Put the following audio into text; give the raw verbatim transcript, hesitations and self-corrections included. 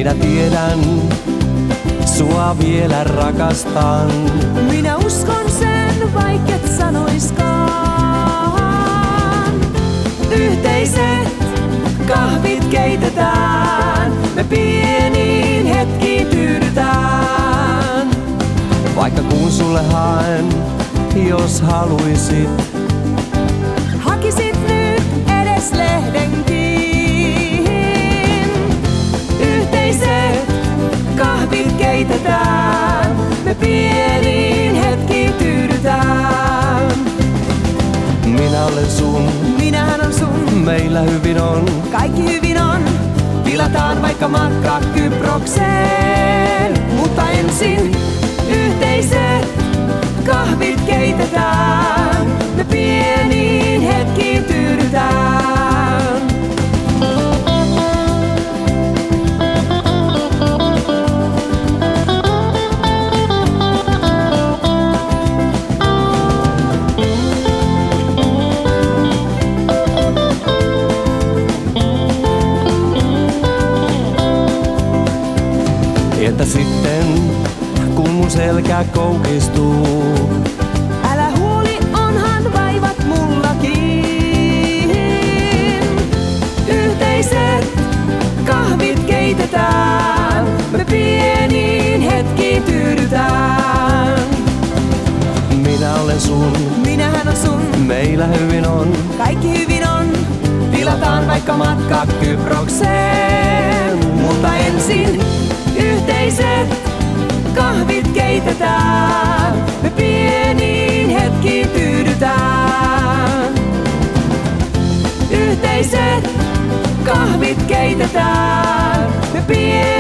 minä tiedän, sua vielä rakastan. Minä uskon sen, vaikket sanoiskaan. Yhteiset kahvit keitetään, me pieniin hetkiin tyydytään. Vaikka kuun sulle haen, jos haluisit. Hakisit nyt edes lehdenkin. Yhteiset kahvit keitetään, me pieniin hetkiin tyydytään. Minä olen sun, minähän on sun, meillä hyvin on, kaikki hyvin on. Tilataan vaikka matka Kyprokseen, mutta ensin yhteiset kahvit keitetään, me pieniin hetkiin tyydytään. Entä sitten, kun mun selkä koukistuu? Älä huoli, onhan vaivat mullakin. Yhteiset kahvit keitetään, me pieniin hetkiin tyydytään. Minä olen sun, minähän on sun, meillä hyvin on, kaikki hyvin on. Tilataan vaikka matka Kyprokseen, mutta ensin yhteiset kahvit keitetään, me pieniin hetkiin tyydytään. Yhteiset kahvit keitetään, me pieniin